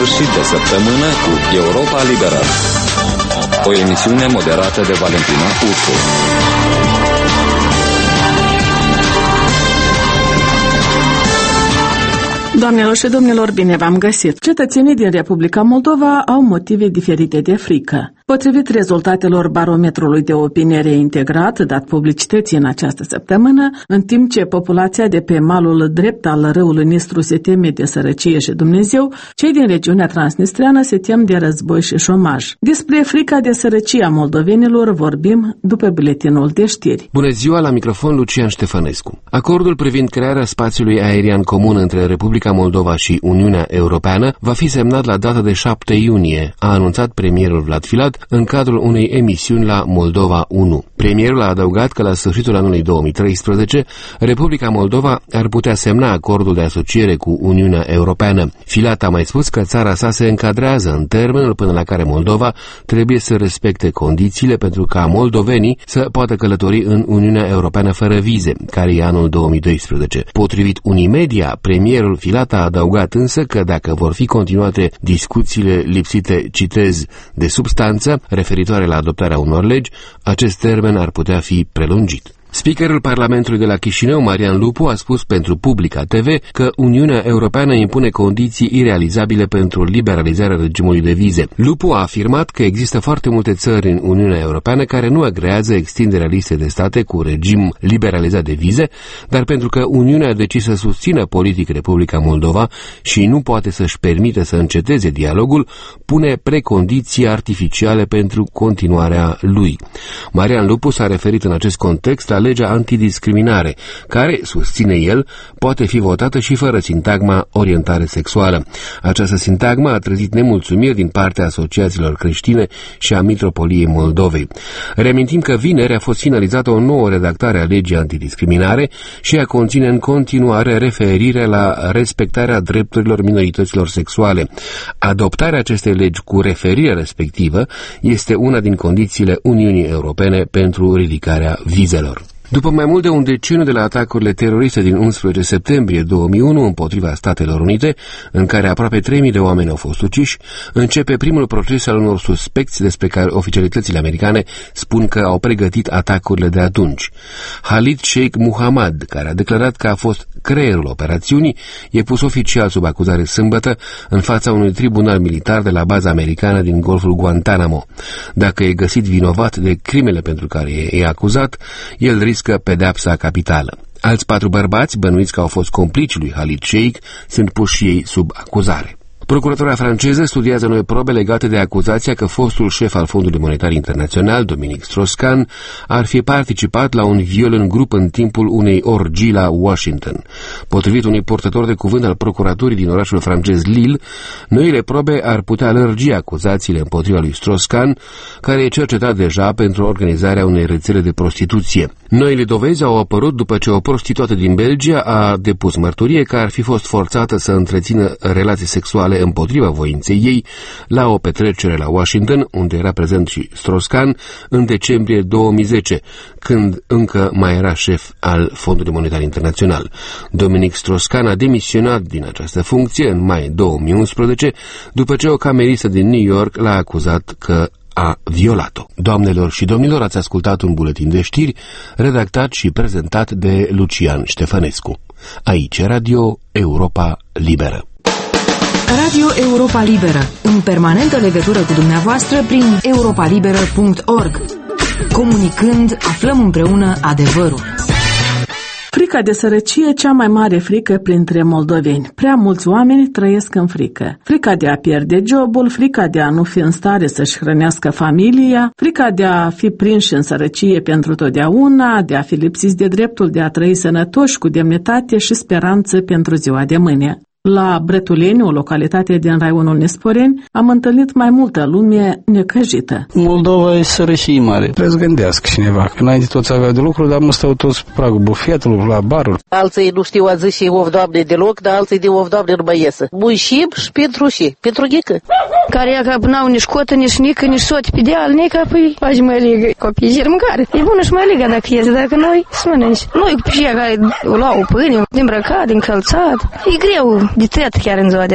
sfârșit de săptămână cu Europa Liberă, o emisiune moderată de Valentina Ursu. Doamnelor și domnilor, bine v-am găsit! Cetățenii din Republica Moldova au motive diferite de frică. Potrivit rezultatelor barometrului de opinie reintegrat dat publicității în această săptămână, în timp ce populația de pe malul drept al râului Nistru se teme de sărăcie și Dumnezeu, cei din regiunea transnistreană se tem de război și șomaj. Despre frica de sărăcie a moldovenilor vorbim după buletinul de știri. Bună ziua, la microfon Lucian Ștefănescu. Acordul privind crearea spațiului aerian comun între Republica Moldova și Uniunea Europeană va fi semnat la data de 7 iunie, a anunțat premierul Vlad Filat în cadrul unei emisiuni la Moldova 1. Premierul a adăugat că la sfârșitul anului 2013, Republica Moldova ar putea semna acordul de asociere cu Uniunea Europeană. Filat a mai spus că țara sa se încadrează în termenul până la care Moldova trebuie să respecte condițiile pentru ca moldovenii să poată călători în Uniunea Europeană fără vize, care e anul 2012. Potrivit Unimedia, premierul Filat a adăugat însă că dacă vor fi continuate discuțiile lipsite, citez, de substanță, referitoare la adoptarea unor legi, acest termen ar putea fi prelungit. Speakerul Parlamentului de la Chișinău, Marian Lupu, a spus pentru Publica TV că Uniunea Europeană impune condiții irealizabile pentru liberalizarea regimului de vize. Lupu a afirmat că există foarte multe țări în Uniunea Europeană care nu agrează extinderea listei de state cu regim liberalizat de vize, dar pentru că Uniunea a decis să susțină politic Republica Moldova și nu poate să-și permite să înceteze dialogul, pune precondiții artificiale pentru continuarea lui. Marian Lupu s-a referit în acest context la legea antidiscriminare, care, susține el, poate fi votată și fără sintagma orientare sexuală. Această sintagmă a trezit nemulțumiri din partea asociațiilor creștine și a Mitropoliei Moldovei. Reamintim că vineri a fost finalizată o nouă redactare a legii antidiscriminare și ea conține în continuare referire la respectarea drepturilor minorităților sexuale. Adoptarea acestei legi cu referire respectivă este una din condițiile Uniunii Europene pentru ridicarea vizelor. După mai mult de un deceniu de la atacurile teroriste din 11 septembrie 2001 împotriva Statelor Unite, în care aproape 3.000 de oameni au fost uciși, începe primul proces al unor suspecți despre care oficialitățile americane spun că au pregătit atacurile de atunci. Khalid Sheikh Mohammed, care a declarat că a fost creierul operațiunii, e pus oficial sub acuzare sâmbătă în fața unui tribunal militar de la baza americană din Golful Guantanamo. Dacă e găsit vinovat de crimele pentru care e acuzat, el riscă pedeapsa capitală. Alți 4 bărbați, bănuiți că au fost complicii lui Khalid Sheikh, sunt puși și ei sub acuzare. Procuratura franceză studiază noi probe legate de acuzația că fostul șef al Fondului Monetar Internațional, Dominic Strauss-Kahn, ar fi participat la un viol în grup în timpul unei orgii la Washington. Potrivit unui purtător de cuvânt al procuraturii din orașul francez Lille, noile probe ar putea lărgi acuzațiile împotriva lui Strauss-Kahn, care e cercetat deja pentru organizarea unei rețele de prostituție. Noile dovezi au apărut după ce o prostituată din Belgia a depus mărturie că ar fi fost forțată să întrețină relații sexuale împotriva voinței ei la o petrecere la Washington, unde era prezent și Strauss-Kahn, în decembrie 2010, când încă mai era șef al Fondului Monetar Internațional. Dominic Strauss-Kahn a demisionat din această funcție în mai 2011, după ce o cameristă din New York l-a acuzat că a violat-o. Doamnelor și domnilor, ați ascultat un buletin de știri redactat și prezentat de Lucian Ștefănescu. Aici Radio Europa Liberă. Radio Europa Liberă, în permanentă legătură cu dumneavoastră prin europalibera.org. Comunicând, aflăm împreună adevărul. Frica de sărăcie, cea mai mare frică printre moldoveni. Prea mulți oameni trăiesc în frică. Frica de a pierde jobul, frica de a nu fi în stare să-și hrănească familia, frica de a fi prinși în sărăcie pentru totdeauna, de a fi lipsiți de dreptul de a trăi sănătoși cu demnitate și speranță pentru ziua de mâine. La Brătuleni, o localitate din raionul Nesporeni, am întâlnit mai multă lume necăjită. Moldova e sărăcie mare. Trebuie să gândească cineva, că înainte toți aveau de lucru, dar nu stau toți pragul bufetului, la barul. Alții nu știu a zi și of, Doamne, deloc, dar alții de of, Doamne, nu mai iesă. Mușim și pentru ghică. Care ea că n-au nici cotă, nici nică, nici soți pe deal, nica, păi, faci mai ligă copiii și mâncare. E bună și mai ligă dacă iese, dacă noi să mănânci. Noi cu ea care o luau pâine, din îmbrăcat, din călțat. E greu de tăiat chiar în ziua de azi.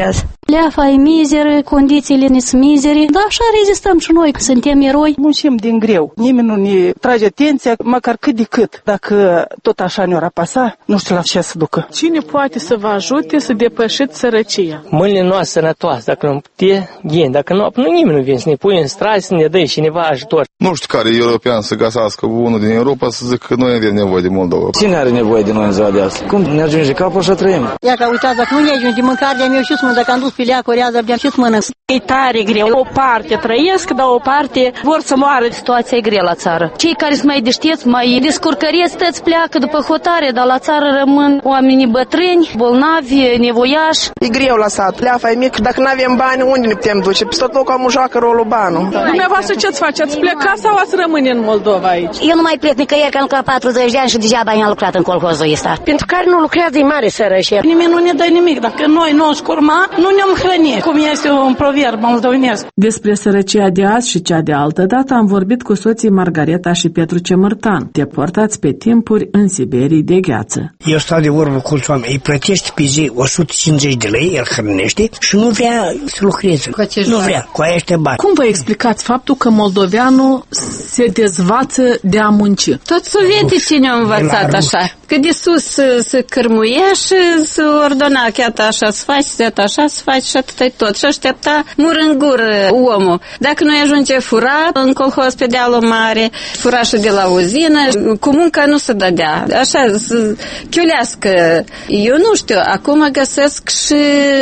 Leafa e mizeră, condițiile ne sunt mizere, dar așa rezistăm și noi, suntem eroi. Muncim din greu, nimeni nu ne trage atenția, măcar cât de cât. Dacă tot așa ne-or apăsa, nu știu la ce să ducă. Cine poate să vă ajute să depășiți sărăcia? Mâinile noastre sănătoase, dacă nu putea, gheni, dacă nu nimeni nu vine să ne pui în stradă, să ne dă cineva ajutor. Nu știu care european să găsească unul din Europa să zică că noi avem nevoie de Moldova. Cine are nevoie de noi în ziua de azi? Cum ne ajunge capul și trăim? Ia că uitați, dacă nu ne ajunge mâncare, de-am eu și să dacă am dus pe leacă, orează, de-am și să mănânc. E tare greu. O parte trăiesc, dar o parte vor să moară. Situația e grea la țară. Cei care sunt mai deștepți, mai descurcăreți, tăți pleacă după hotare, dar la țară rămân oamenii bătrâni, bolnavi, nevoiași. E greu la sat. Leafa e mică. Dacă nu avem bani, unde ne putem duce? Pe tot locul am joacă rolul banul. Dumneavoastră ce-ți face? Ați pleca sau ați rămâne în Moldova aici? Eu nu mai plec nicăieri, că am lucrat 40 de ani și deja bani am lucrat în colhozul ăsta. Pentru care nu lucrează, e mare sărășie. Nimeni nu ne dă nimic. Dacă noi nu o scurma, nu ne-am hrănit. Cum este un proverb moldovenesc. Despre sărăcia de azi și cea de altă dată am vorbit cu soții Margareta și Petru Cemărtan, deportați pe timpuri în Siberii de gheață. Eu stau de vorbă cu mulți oameni, îi plătești pe zi 150 de lei, el hrănește și nu vrea să lucreze. Nu vrea, cu aia bani. Cum vă explicați faptul că moldoveanul se dezvață de a munci? Tot sovieticii ne-au învățat așa. Că de sus să cărmuie și să ordona chiar așa să faci, așa să faci și atât tot. Și aștepta mur în gură omul. Dacă nu ajunge furat în colhoz pe dealul mare, furașul de la uzină, cu munca nu se dădea. Așa, să chiulească. Eu nu știu, acum găsesc și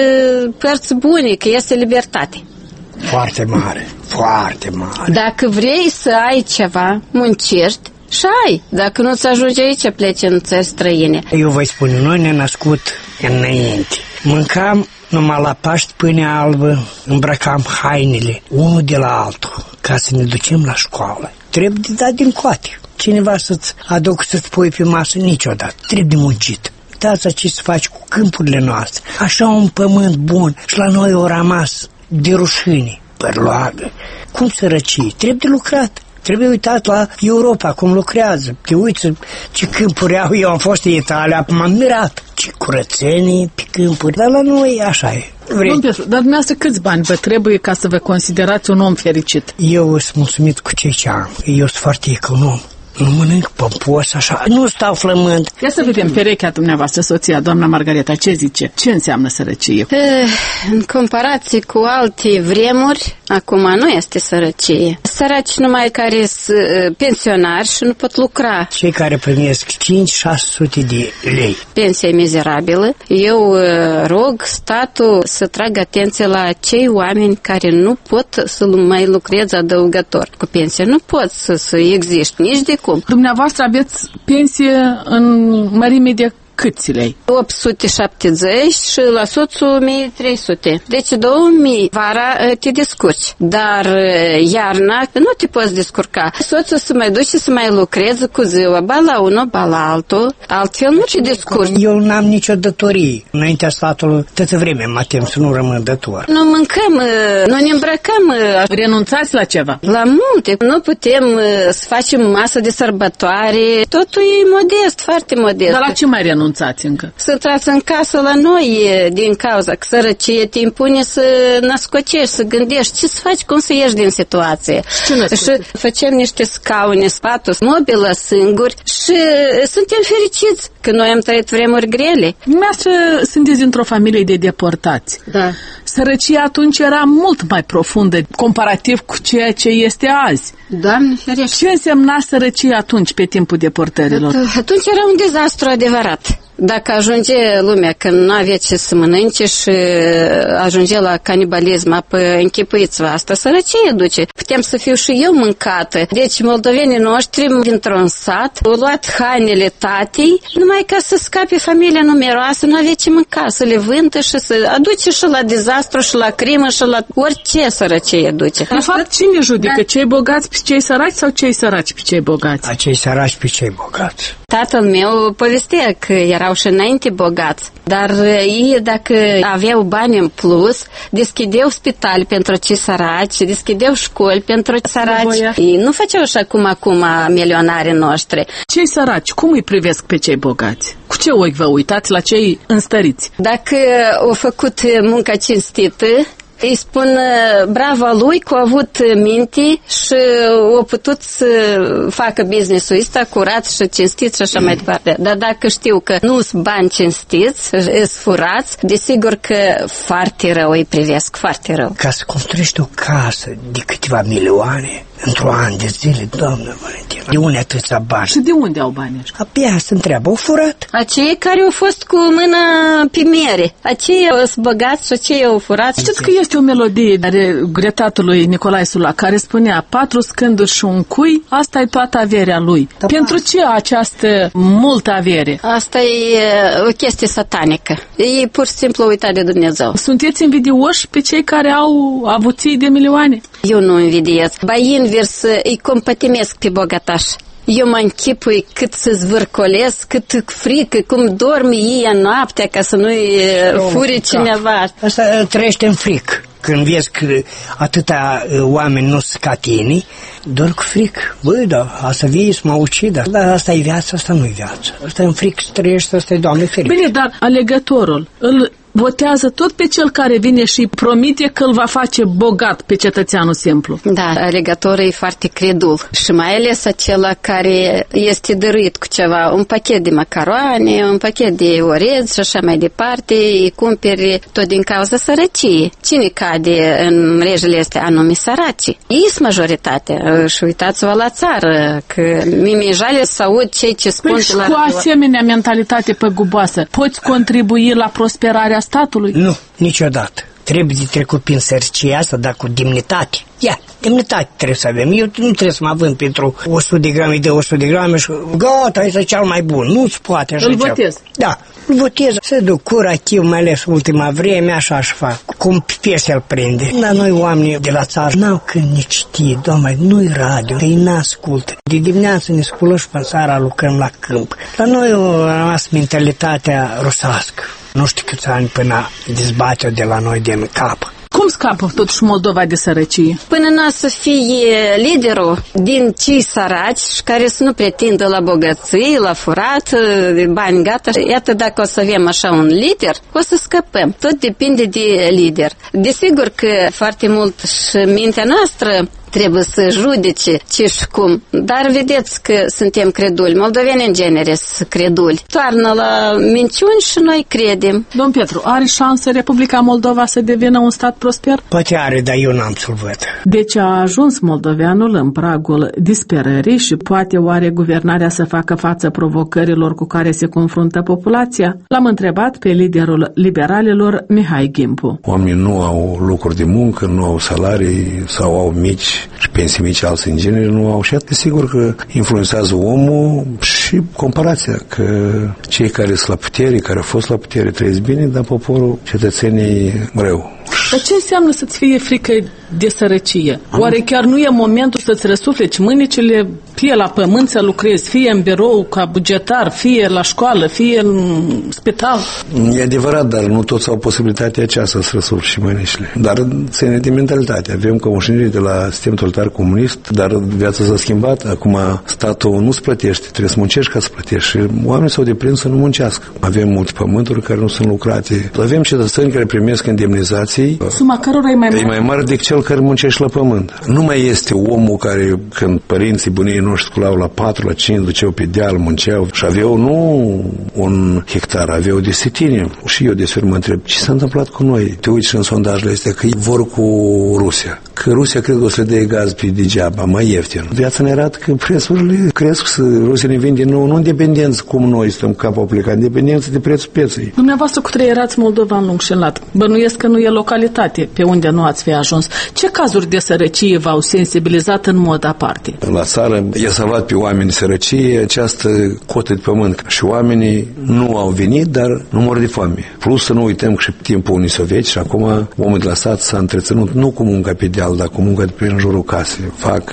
părți bune, că este libertate. Foarte mare, foarte mare. Dacă vrei să ai ceva, muncești și ai. Dacă nu-ți ajunge aici, pleci în țări străine. Eu vă spun, noi ne-am născut înainte. Mâncam numai la Paști pâine albă, îmbrăcam hainele, unul de la altul, ca să ne ducem la școală. Trebuie de dat din coate. Cineva să-ți aduc să-ți pui pe masă niciodată. Trebuie de muncit. Uitați ce să faci cu câmpurile noastre. Așa un pământ bun și la noi o rămas de rușine, părloagă. Cum sărăcie? Trebuie de lucrat. Trebuie uitat la Europa, cum lucrează. Te uiți ce câmpuri au. Eu am fost în Italia, m-am mirat. Ce curățenie pe câmpuri. Dar la noi așa e. Dar dumneavoastră câți bani vă trebuie ca să vă considerați un om fericit? Eu sunt mulțumit cu ce am. Eu sunt foarte econom. Nu mănânc pompos, așa, nu stau flămând. Ia să vedem perechea dumneavoastră, soția, doamna Margareta, ce zice? Ce înseamnă sărăcie? În comparație cu alte vremuri, acum nu este sărăcie. Săraci numai care sunt pensionari și nu pot lucra. Cei care primesc 5-600 de lei. Pensia mizerabilă. Eu rog statul să tragă atenție la cei oameni care nu pot să mai lucreze adăugător. Cu pensia nu pot să existe nici de cum. Dumneavoastră aveți pensie în mărime de câți lei? 870 și la soțul 1300. Deci 2000 vara te descurci. Dar iarna nu te poți descurca. Soțul să mai duce să mai lucreze cu ziua, ba la unul, ba la altul. Altfel nu te descurci. Eu n-am nicio datorie. Înaintea statului, toată vremea mă tem să nu rămân dator. Nu mâncăm, nu ne îmbrăcăm. Renunțați la ceva? La multe. Nu putem să facem masă de sărbătoare. Totul e modest, foarte modest. Dar la ce mai renunțați încă? Să intrați în casă la noi din cauza că sărăcie te impune să nascocești, să gândești ce să faci, cum să ieși din situație. Și facem niște scaune, sfaturi, mobilă singuri și suntem fericiți că noi am trăit vremuri grele. Dumneavoastră sunteți într-o familie de deportați. Da. Sărăcia atunci era mult mai profundă comparativ cu ceea ce este azi. Doamne ferește. Ce însemna sărăcia atunci pe timpul deportărilor? Atunci era un dezastru adevărat. Dacă ajunge lumea că nu avea ce să mănânce și ajunge la canibalism, apoi închipuiți-vă, asta sărăcie duce. Putem să fiu și eu mâncată. Deci moldovenii noștri dintr-un sat au luat hainele tatei numai ca să scape familia numeroasă, nu avea ce mânca, să le vândă și să aduce și la dezastru și la crimă și la orice sărăcie duce. De fapt, cine judecă? Cei bogați pe cei săraci sau cei săraci pe cei bogați? Cei săraci pe cei bogați. Tatăl meu povestea că era erau și înainte bogați, dar ei, dacă aveau bani în plus, deschideau spitale pentru cei săraci, deschideau școli pentru săraci. Ei nu făceau așa cum acum milionarii noștri. Cei săraci, cum îi privesc pe cei bogați? Cu ce ochi vă uitați la cei înstăriți? Dacă au făcut munca cinstită, îi spun bravo lui că a avut minte și a putut să facă business-ul ăsta curat și cinstit și așa mai departe. Dar dacă știu că nu sunt bani cinstiți, sunt furați, desigur că foarte rău îi privesc, foarte rău. Ca să construiești o casă de câteva milioane într-un an de zile, doamnă Valentina, de unde atâția bani? Și de unde au banii ăștia? Abia se întreabă, au furat? Acei care au fost cu mâna pe mere, acei sunt băgați și acei au furat. Știți că este o melodie de regretatului Nicolae Sula care spunea 4 scânduri și un cui, asta e toată averea lui. Da, pentru ce această multă avere? Asta e o chestie satanică. Ei pur și simplu uitat de Dumnezeu. Sunteți invidioși pe cei care au avuții de milioane? Eu nu invidiez. Ba invers, îi compătimesc pe bogatași. Eu mă închipui cât să zvârcolesc, cât frică, cum dormi ei în noaptea ca să nu-i furi cineva. Asta trăiește în frică. Când vezi că atâta oameni nu sunt ca tine, doar cu frică. Băi, da, asta vii să mă ucidă. Dar asta e viața, asta nu e viața. Asta în frică să trăiești, asta e Doamne ferică. Bine, dar alegătorul îl votează tot pe cel care vine și promite că îl va face bogat pe cetățeanul simplu. Da, alegătorul e foarte credul. Și mai ales acela care este dăruit cu ceva, un pachet de macaroane, un pachet de orez și așa mai departe, îi cumperi tot din cauza sărăciei. Cine cade în regele astea? Anume săracii. Ei sunt majoritatea. Și uitați-vă la țară, că mi-e jale să aud cei ce spun... Păi cu asemenea mentalitate păguboasă, poți contribui la prosperarea statului? Nu, niciodată. Trebuie de trecut prin sărăcia asta, dar cu demnitate. Demnitate trebuie să avem. Eu nu trebuie să mă vând pentru 100 de grame de 100 de grame și gata, este cel mai bun. Nu-ți poate așa. Îl votez. Da, îl votez. Se duc curativ, mai ales ultima vreme, așa și fac. Cum piese îl prinde. Dar noi oamenii de la țară n-au când ne citi, doamne, nu-i radio, ei n-ascultă. De dimineață ne sculăm și pe țara lucrăm la câmp. La noi a rămas mentalitatea rusească. Nu știu câți ani până dezbatea de la noi din cap. Cum scapă totuși Moldova de sărăcie? Până n-a să fie liderul din cei săraci și care să nu pretindă la bogății, la furat, de bani gata. Iată, dacă o să avem așa un lider, o să scăpăm. Tot depinde de lider. Desigur că foarte mult și mintea noastră trebuie să judece ce și cum. Dar vedeți că suntem creduli. Moldoveni în genere sunt creduli. Toarnă la minciuni și noi credem. Domn Petru, are șansă Republica Moldova să devină un stat prosper? Poate are, dar eu n-am să-l văd. Deci a ajuns moldoveanul în pragul disperării și poate oare guvernarea să facă față provocărilor cu care se confruntă populația? L-am întrebat pe liderul liberalilor, Mihai Gimpu. Oamenii nu au locuri de muncă, nu au salarii sau au mici și pensii mici, alții în genere nu au. Și atât sigur că influențează omul și comparația, că cei care sunt la putere, care au fost la putere trăiesc bine, dar poporul, cetățenii rău. Dar ce înseamnă să-ți fie frică de sărăcie? Oare chiar nu e momentul să-ți răsufleci mânicile, fie la pământ să lucrezi, fie în birou ca bugetar, fie la școală, fie în spital? E adevărat, dar nu toți au posibilitatea aceasta să răsufleci mânicile. Dar ține de mentalitate. Avem ca moștenire de la sistemul totalitar comunist, dar viața s-a schimbat. Acum statul nu-ți plătește, trebuie să muncești ca să plătești. Și oamenii s-au deprins să nu muncească. Avem multe pământuri care nu sunt lucrate. Avem cetățeni care primesc indemnizații. Suma cărora e mai mare. E mai mare decât cel care muncește la pământ. Nu mai este omul care, când părinții bunii noștri sculau la 4, la 5, duceau pe deal, munceau și aveau nu un hectar, aveau desetine. Și eu desfer mă întreb, ce s-a întâmplat cu noi? Te uiți și în sondajele astea că vor cu Rusia. Că Rusia cred că o să le dea gaz pe degeaba, mai ieftin. Viața ne arată că prețurile cresc, Rusia ne vinde nou, nu independență cum noi suntem ca publica, independență de prețul pieței. Dumneavoastră cu trăierați Moldova în lung și în lat. Bănuiesc că nu e localitate pe unde nu ați fi ajuns. Ce cazuri de sărăcie v-au sensibilizat în mod aparte? La țară i-a salvat pe oameni de sărăcie această cotă de pământ și oamenii nu au venit, dar nu mor de foame. Plus să nu uităm că și timpul unii sovieti și acum omul de la sat s-a întreținut nu cu munca pe deal, dar cu munca de prin jurul casei. Facă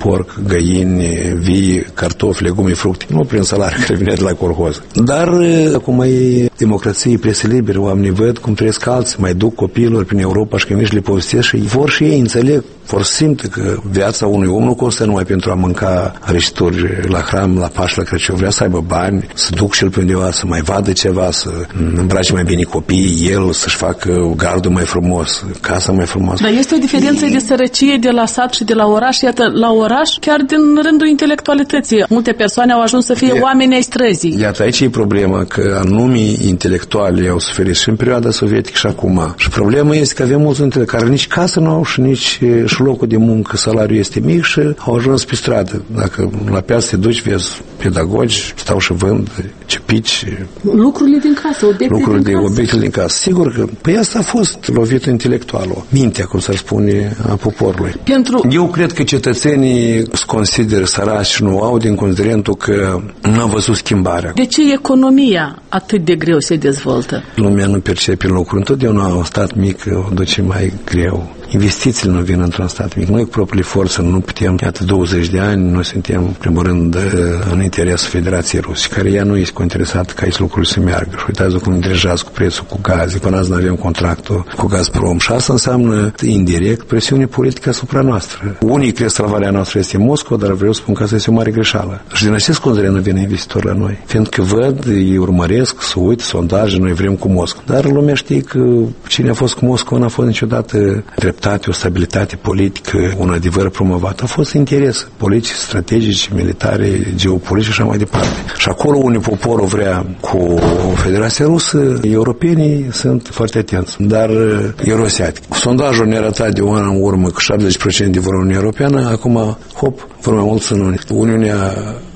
porc, găini, vii, cartofi, legume, fructe, nu prin salariul care vine de la colhoz. Dar acum e democrație, presă liberă, oamenii văd cum trăiesc alții, mai duc copiilor prin Europa și când nici le povestesc și vor și ei înțeleg, vor simte că viața unui om nu constă numai pentru a mânca rășituri la hram, la Paști, la Crăciun, vrea să aibă bani, să duc și el pe undeva, să mai vadă ceva, să îmbrace mai bine copiii, el să-și facă gardul mai frumos, casa mai frumoasă. Dar este o diferență de sărăcie de la sat și de la oraș. Iată, la oraș, chiar din rândul intelectualității, multe persoane au ajuns să fie oameni ai străzii. Iată, aici e problema, că anumii intelectuali au suferit și în perioada sovietică și acum. Și problema este că avem mulți dintre care nici casă nu au și nici și locul de muncă, salariul este mic și au ajuns pe stradă. Dacă la piață te duci, vezi pedagogi, stau și vând cepici. Lucrurile din casă, obiectele din casă. Sigur că, păi asta a fost lovit intelectualul. Mintea, cum s-ar spune, a poporului. Eu cred că cetățenii se consideră săraci și nu au din considerentul că nu au văzut schimbarea. De ce economia atât de greu se dezvoltă? Lumea nu percepe lucruri. Întotdeauna un stat mic o duce mai greu. Investițiile nu vin într-un stat mic. Noi cu propriile forțe nu putem. Iată, 20 de ani noi suntem, în primul rând, în interesul Federației Ruse, care ea nu este interesată ca aici lucrurile să meargă. Și uitați cum derejează cu prețul cu gaze. Până azi nu avem contractul cu Gazprom. Și asta înseamnă indirect presiune politică asupra noastră. Unii cred că salvarea noastră este Moscova, dar vreau să spun că asta este o mare greșeală. Și din acest considerent nu vine investitori la noi. Fiindcă văd, îi urmăresc, să uit sondaje, noi vrem cu Moscova. Dar lumea știe că cine a fost cu Moscova n-a fost niciodată dreptate, o stabilitate politică, un adevăr promovat. A fost interes politici, strategici, militare, geopolitice și așa mai departe. Și acolo unde poporul vrea cu Federația Rusă, europenii sunt foarte atenți. Dar eurasiatic. Sondajul ne arăta de un an în urmă că 70% de vor Uniunea Europeană, acum, hop, vor mai mulți în Uniunea.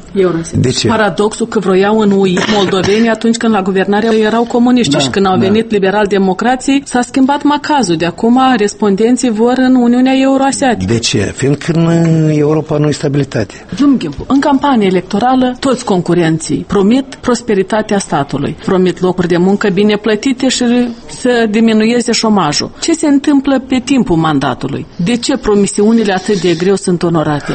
De ce? Paradoxul că vroiau în UI moldovenii atunci când la guvernare erau comuniști și când au venit liberal-democrații s-a schimbat macazul. De acum respondenții vor în Uniunea Euroasiatică. De ce? Fiindcă în Europa nu e stabilitate. În campanie electorală toți concurenții promit prosperitatea statului, promit locuri de muncă bine plătite și să diminueze șomajul. Ce se întâmplă pe timpul mandatului? De ce promisiunile atât de greu sunt onorate?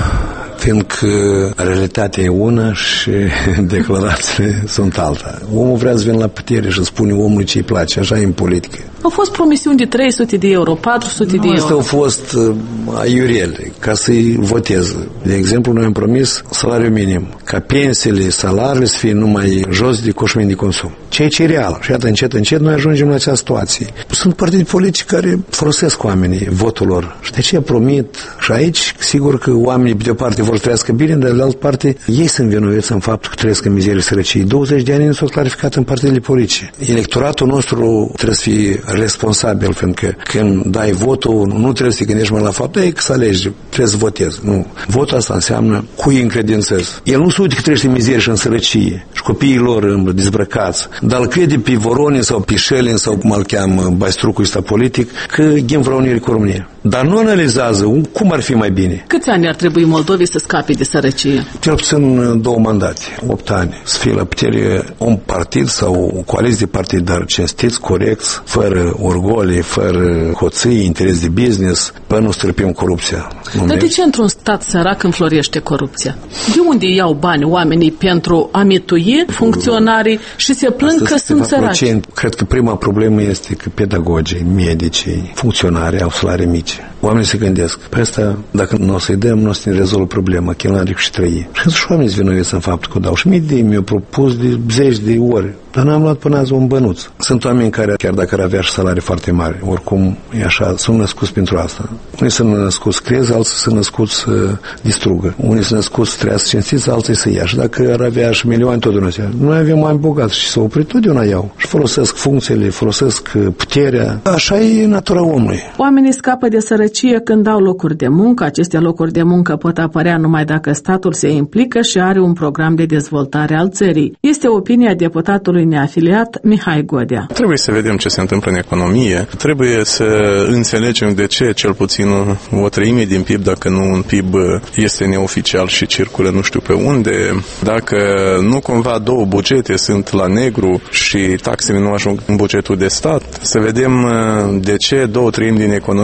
Fiindcă realitatea e una și declarațiile sunt alta. Omul vrea să vină la putere și spune omului ce îi place, așa e în politică. Au fost promisiuni de 300 de euro, 400 de euro. Astea au fost aiurele, ca să-i voteze. De exemplu, noi am promis salariul minim, ca pensiile, salariile să fie numai jos de coșmini de consum. Ceea ce e real. Și iată, încet noi ajungem la această situație. Sunt partide politice care folosesc oamenii, votul lor. Și de aceea promit. Și aici, sigur că oamenii, de o parte, vor să trăiască bine, dar de altă parte, ei sunt vinovăți în faptul că trăiesc în mizerie și sărăcie. 20 de ani nu s-au clarificat în partidele politice. Electoratul nostru trebuie să fie responsabil, fiindcă când dai votul, nu trebuie să te gândești mai la faptul că să alegi, trebuie să votezi. Nu. Votul asta înseamnă cui încredințez. El nu se uite că trăiește în mizerie și în sărăcie și copiii lor dezbrăcați, dar îl crede pe Voronin sau pe Șelin sau cum îl cheamă Baistrucul ăsta politic că ghem vreau unii cu România. Dar nu analizează cum ar fi mai bine. Câți ani ar trebui Moldovei să scape de sărăcie? Cel puțin 2 mandate, 8 ani. Să fie la putere un partid sau o coaliție de partid, dar cinstiți, corecți, fără orgolii, fără hoții, interes de business, până nu stârpim corupția. Dar de ce într-un stat sărac înflorește corupția? De unde iau bani oamenii pentru a mitui funcționarii și se plâng că sunt săraci? Cred că prima problemă este că pedagogii, medicii, funcționarii au salarii mici. Oamenii se gândesc, pe asta, dacă nu o să-i dăm, nu o să ne rezolvă problema, că el n-are cu și trăi. Și oamenii se vinovesc în faptul că dau. Și mi-au propus de 10 de ori, dar n-am luat până azi un bănuț. Sunt oameni care, chiar dacă ar avea și salarii foarte mari, oricum e așa, sunt născuți pentru asta. Unii sunt născuți să creeze, alții sunt născuți să distrugă. Unii sunt născuți să trăiască cinstiți, alții să ia. Și dacă ar avea și milioane, tot Dumnezeu. Noi avem oameni bogați și s-au oprit, totdeauna iau. Și folosesc funcțiile, folosesc puterea. Așa e natura omului. Oamenii scapă de sărăcie când dau locuri de muncă. Aceste locuri de muncă pot apărea numai dacă statul se implică și are un program de dezvoltare al țării. Este opinia deputatului neafiliat Mihai Godea. Trebuie să vedem ce se întâmplă în economie. Trebuie să înțelegem de ce cel puțin o treime din PIB, dacă nu un PIB, este neoficial și circulă nu știu pe unde. Dacă nu cumva 2 bugete sunt la negru și taxele nu ajung în bugetul de stat. Să vedem de ce 2/3 din economie se află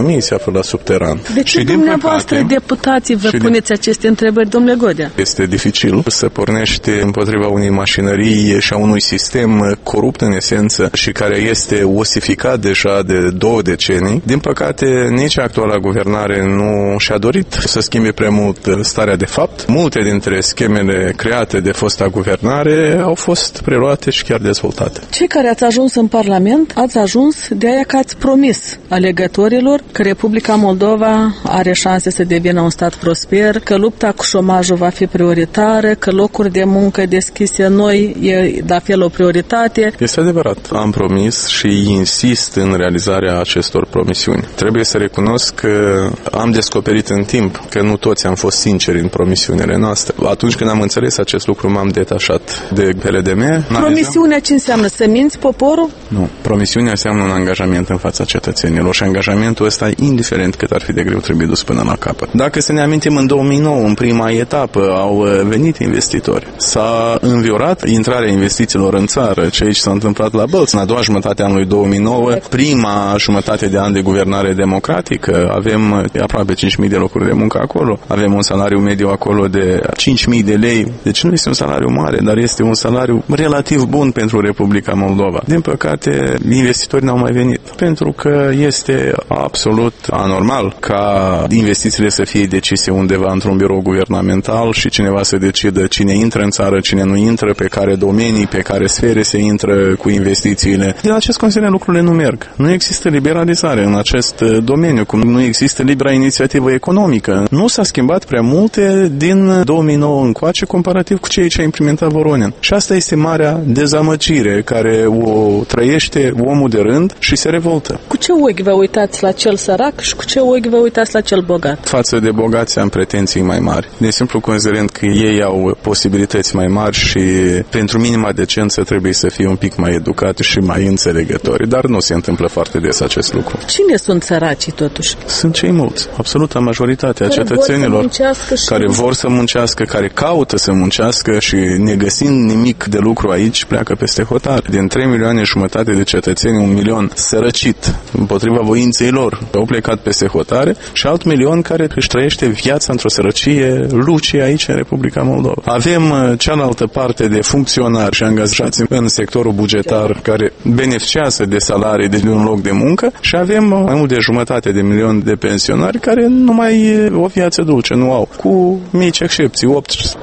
totul la subteran. De ce dumneavoastră, deputații, vă puneți aceste întrebări, domnule Godea? Este dificil să pornești împotriva unei mașinării și a unui sistem corupt în esență și care este osificat deja de 2 decenii. Din păcate, nici actuala guvernare nu și-a dorit să schimbe prea mult starea de fapt. Multe dintre schemele create de fosta guvernare au fost preluate și chiar dezvoltate. Cei care ați ajuns în Parlament, ați ajuns de aia că ați promis alegătorilor că Republica Moldova are șanse să devină un stat prosper, că lupta cu șomajul va fi prioritară, că locuri de muncă deschise noi e la fel o prioritate. Este adevărat, am promis și insist în realizarea acestor promisiuni. Trebuie să recunosc că am descoperit în timp că nu toți am fost sinceri în promisiunile noastre. Atunci când am înțeles acest lucru, m-am detașat de PLDM. Promisiunea ce înseamnă? Să minți poporul? Nu. Promisiunea înseamnă un angajament în fața cetățenilor și angajamentul ăsta, indiferent cât ar fi de greu, trebuie dus până la capăt. Dacă să ne amintim, în 2009, în prima etapă, au venit investitori. S-a înviorat intrarea investițiilor în țară, ce aici s-a întâmplat la Bălți. În a doua jumătate a anului 2009, prima jumătate de an de guvernare democratică, avem aproape 5.000 de locuri de muncă acolo, avem un salariu mediu acolo de 5.000 de lei, deci nu este un salariu mare, dar este un salariu relativ bun pentru Republica Moldova. Din păcate, investitorii n-au mai venit, pentru că este absolut anormal ca investițiile să fie decise undeva într-un birou guvernamental și cineva să decidă cine intră în țară, cine nu intră, pe care domenii, pe care sfere se intră cu investițiile. Din acest consider lucrurile nu merg. Nu există liberalizare în acest domeniu, cum nu există libera inițiativă economică. Nu s-a schimbat prea multe din 2009 încoace comparativ cu ceea ce a implementat Voronin. Și asta este marea dezamăgire care o trăiește omul de rând și se revoltă. Cu ce ochi vă uitați la cel sărac și cu ce ochi vă uitați la cel bogat? Față de bogați am pretenții mai mari. De simplu considerând că ei au posibilități mai mari și pentru minima decență trebuie să fie un pic mai educați și mai înțelegători. Dar nu se întâmplă foarte des acest lucru. Cine sunt săracii totuși? Sunt cei mulți. Absoluta majoritatea cetățenilor care vor să muncească, care caută să muncească și negăsind nimic de lucru aici, pleacă peste hotare. Din 3,5 milioane de cetățeni, 1 milion sărăcit împotriva voinței lor, au plecat peste hotare și alt milion care își trăiește viața într-o sărăcie lucie aici în Republica Moldova. Avem cealaltă parte de funcționari și angajați în sectorul bugetar care beneficiază de salarii de un loc de muncă și avem mai mult de 1,5 milion de pensionari care nu mai o viață dulce, nu au, cu mici excepții,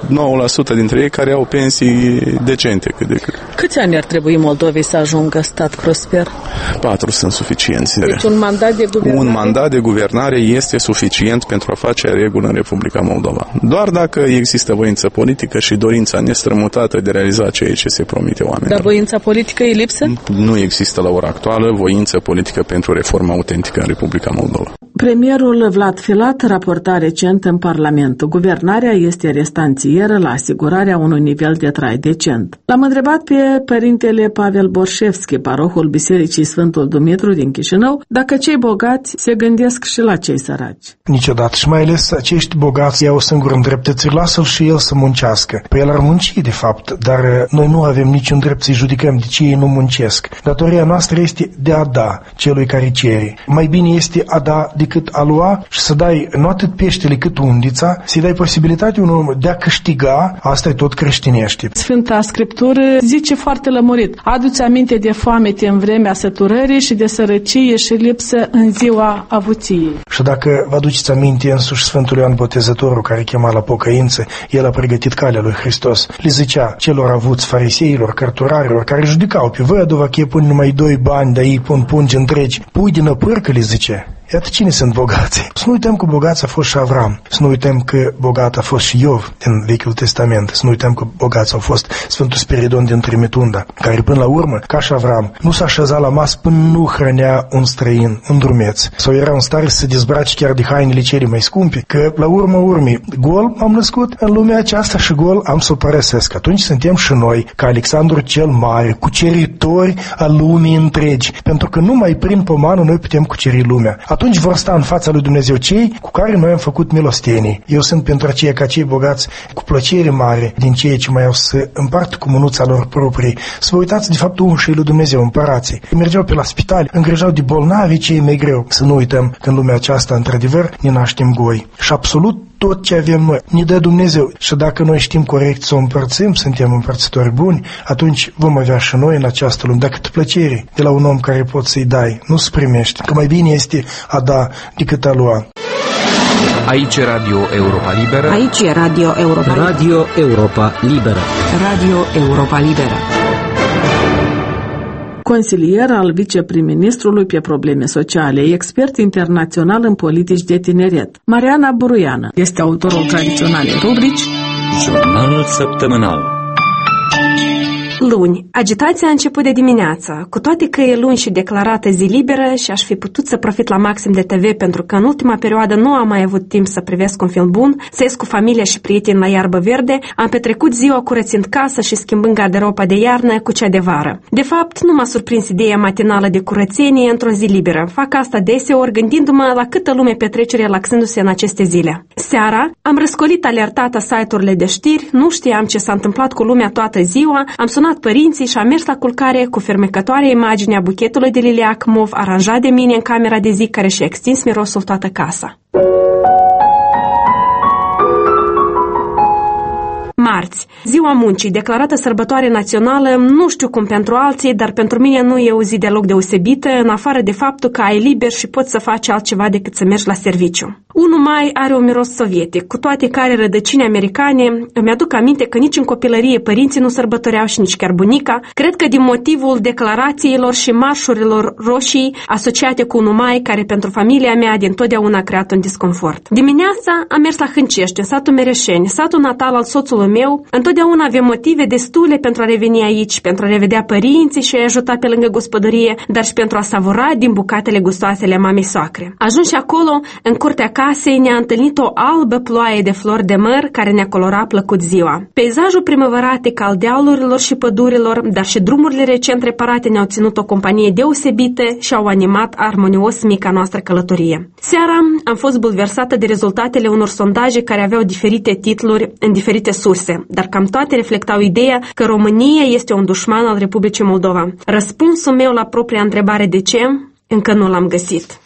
8-9% dintre ei care au pensii decente cât de cât. Câți ani ar trebui Moldovei să ajungă stat prosper? 4 sunt suficienți. Deci un mandat de guvernare? Un mandat de guvernare este suficient pentru a face regulă în Republica Moldova. Doar dacă există voință politică și dorința nestrămutată de a realiza ceea ce se promite oamenilor. Dar voința politică e lipsă? Nu există la ora actuală voință politică pentru reforma autentică în Republica Moldova. Premierul Vlad Filat raporta recent în Parlament. Guvernarea este restanțieră la asigurarea unui nivel de trai decent. L-am întrebat pe părintele Pavel Borșevski, parohul Bisericii Sfântul Dumitru din Chișinău, dacă cei bogați se gândesc și la cei săraci. Niciodată. Și mai ales acești bogați iau singur îndreptățiri, lasă-l și el să muncească. Păi el ar munci, de fapt, dar noi nu avem niciun drept să-i judecăm de ce ei nu muncesc. Datoria noastră este de a da celui care cere. Mai bine este a da decât a lua și să dai nu atât peștele cât undița, să-i dai posibilitatea unui om de a câștiga, asta e tot creștinește. Sfânta Scriptură zice foarte lămurit: adu-ți aminte de foamete în vremea săturării și de sărăcie și lipsă în ziua avuției. Și dacă vă aduceți aminte însuși Sfântul Ioan Botezătorul, care chema la pocăință, el a pregătit calea lui Hristos. Le zicea celor avuți, fariseilor, cărturarilor, care judecau pe văduva că ei pun numai 2 bani, dar ei pun pungi întregi. Pui din apârcă, le zice. Iată cine sunt bogați. Să nu uităm că bogați a fost și Avram. Să nu uităm că bogat a fost și Iov din Vechiul Testament. Să nu uităm că bogați au fost Sfântul Spiridon din Trimitunda, care până la urmă, ca și Avram, nu s-a așezat la masă până nu hrănea un străin, un drumeț. Sau era în stare să se dezbrace chiar de hainele cele mai scumpe, că la urmă urmii, gol am născut în lumea aceasta și gol am să o părăsesc. Atunci suntem și noi, ca Alexandru cel Mare, cuceritori a lumii întregi, pentru că numai prin pomană noi putem cuceri lumea. Atunci vor sta în fața lui Dumnezeu cei cu care noi am făcut milostenii. Eu sunt pentru aceia ca cei bogați cu plăcere mare din ceea ce mai au să împartă cu mânuța lor proprii. Să vă uitați de fapt ușii lui Dumnezeu, împărații. Mergeau pe la spital, îngrijau de bolnavi cei mai greu. Să nu uităm că în lumea aceasta, într-adevăr, ne naștem goi. Și absolut tot ce avem noi ne dă Dumnezeu. Și dacă noi știm corect să o împărțim, suntem împărțitori buni, atunci vom avea și noi în această lume. Dacă te plăcere de la un om care poți să-i dai, nu-ți primești. Că mai bine este a da decât a lua. Aici e Radio Europa Liberă. Aici e Radio Europa Liberă. Radio Europa Liberă. Radio Europa Liberă. Consilier al viceprim-ministrului pe probleme sociale, expert internațional în politici de tineret. Mariana Buruiană este autorul tradiționalei rubrici Jurnalul săptămânal. Luni. Agitația a început de dimineață. Cu toate că e luni și declarată zi liberă și aș fi putut să profit la maxim de TV pentru că în ultima perioadă nu am mai avut timp să privesc un film bun, să ies cu familia și prieteni la iarbă verde, am petrecut ziua curățind casa și schimbând garderoba de iarnă cu cea de vară. De fapt, nu m-a surprins ideea matinală de curățenie într-o zi liberă. Fac asta deseori gândindu-mă la câtă lume petrece relaxându-se în aceste zile. Seara, am răscolit alertata site-urile de știri, nu știam ce s-a întâmplat cu lumea toată ziua, am sunat părinții și am mers la culcare cu fermecătoarea imaginea buchetului de liliac mov aranjat de mine în camera de zi care și-a extins mirosul toată casa. Marți, ziua muncii, declarată sărbătoare națională, nu știu cum pentru alții, dar pentru mine nu e o zi deloc deosebită, în afară de faptul că ai liber și poți să faci altceva decât să mergi la serviciu. 1 mai are un miros sovietic, cu toate care rădăcini americane. Îmi aduc aminte că nici în copilărie părinții nu sărbătoreau și nici chiar bunica. Cred că din motivul declarațiilor și marșurilor roșii asociate cu 1 mai, care pentru familia mea dintotdeauna a creat un disconfort. Dimineața am mers la Hâncești, în satul Mereșeni, satul natal al soțului meu. Întotdeauna avem motive destule pentru a reveni aici, pentru a revedea părinții și a ajuta pe lângă gospodărie, dar și pentru a savura din bucatele gustoase ale mamei soacre. Ajuns și acolo, în curtea casei, ne-a întâlnit o albă ploaie de flori de măr care ne-a colorat plăcut ziua. Peisajul primăvăratic al dealurilor și pădurilor, dar și drumurile recent reparate ne-au ținut o companie deosebită și au animat armonios mica noastră călătorie. Seara am fost bulversată de rezultatele unor sondaje care aveau diferite titluri în diferite surse, dar cam toate reflectau ideea că România este un dușman al Republicii Moldova. Răspunsul meu la propria întrebare de ce, încă nu l-am găsit.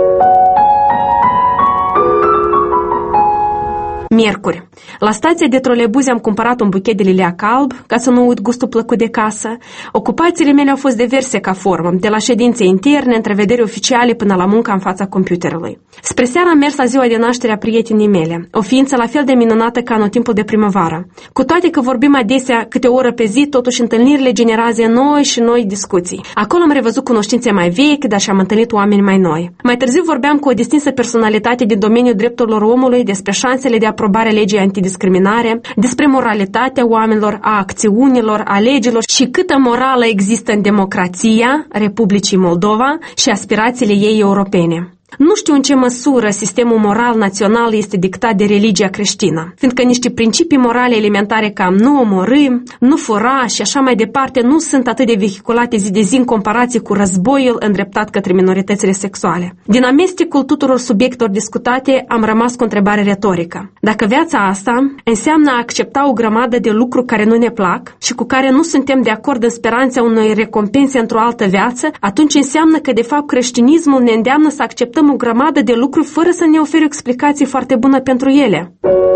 Miercuri. La stația de troleibuze am cumpărat un buchet de liliac alb, ca să nu uit gustul plăcut de casă. Ocupațiile mele au fost diverse ca formă, de la ședințe interne, întrevederi oficiale, până la munca în fața computerului. Spre seara am mers la ziua de naștere a prietenii mele, o ființă la fel de minunată ca anotimpul de primăvară. Cu toate că vorbim adesea câte o oră pe zi, totuși întâlnirile generează noi discuții. Acolo am revăzut cunoștințe mai vechi, dar și am întâlnit oameni mai noi. Mai târziu vorbeam cu o distinsă personalitate din domeniul drepturilor omului despre șansele de aprobare legii antidiscriminare, despre moralitatea oamenilor, a acțiunilor, a legilor și câtă morală există în democrația Republicii Moldova și aspirațiile ei europene. Nu știu în ce măsură sistemul moral național este dictat de religia creștină, fiindcă niște principii morale elementare ca nu omorâ, nu fura și așa mai departe nu sunt atât de vehiculate zi de zi în comparație cu războiul îndreptat către minoritățile sexuale. Din amestecul tuturor subiectelor discutate am rămas cu o întrebare retorică. Dacă viața asta înseamnă a accepta o grămadă de lucruri care nu ne plac și cu care nu suntem de acord în speranța unei recompense într-o altă viață, atunci înseamnă că de fapt creștinismul ne îndeamnă să acceptăm o grămadă de lucruri fără să ne ofere o explicație foarte bună pentru ele.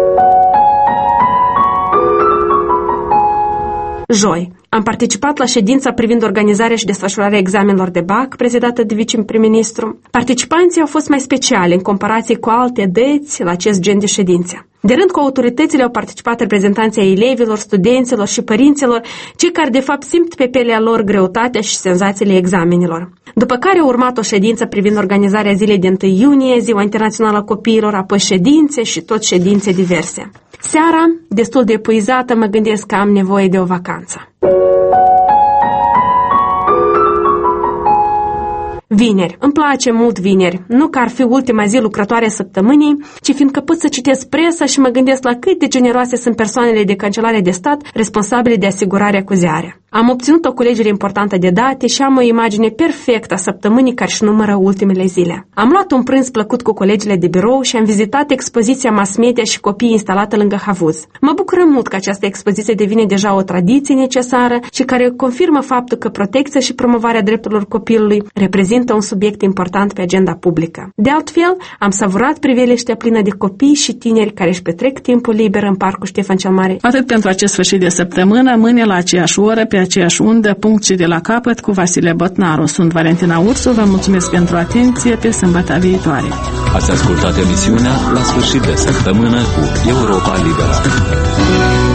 Joi. Am participat la ședința privind organizarea și desfășurarea examenelor de BAC, prezidată de viceprim-ministru. Participanții au fost mai speciali în comparație cu alte dăți la acest gen de ședințe. De rând cu autoritățile au participat reprezentanții ai elevilor, studenților și părinților, cei care de fapt simt pe pielea lor greutatea și senzațiile examenelor. După care a urmat o ședință privind organizarea zilei de 1 iunie, Ziua Internațională a Copiilor, apoi ședințe și tot ședințe diverse. Seara, destul de epuizată, mă gândesc că am nevoie de o vacanță. Vineri. Îmi place mult vineri. Nu că ar fi ultima zi lucrătoare a săptămânii, ci fiindcă pot să citesc presa și mă gândesc la cât de generoase sunt persoanele de Cancelare de Stat responsabile de asigurarea cu ziare. Am obținut o culegere importantă de date și am o imagine perfectă a săptămânii care își numără ultimele zile. Am luat un prânz plăcut cu colegile de birou și am vizitat expoziția Mass Media și Copii instalată lângă havuz. Mă bucură mult că această expoziție devine deja o tradiție necesară și care confirmă faptul că protecția și promovarea drepturilor copilului reprezintă un subiect important pe agenda publică. De altfel, am savurat priveliștea plină de copii și tineri care își petrec timpul liber în Parcul Ștefan cel Mare. Atât pentru acest sfârșit de săptămână, mâine la aceeași oră, pe aceeași undă, punct și de la capăt, cu Vasile Botnaru. Sunt Valentina Ursu, vă mulțumesc pentru atenție, pe sâmbătă viitoare. Ați ascultat emisiunea La sfârșit de săptămână cu Europa Liberă.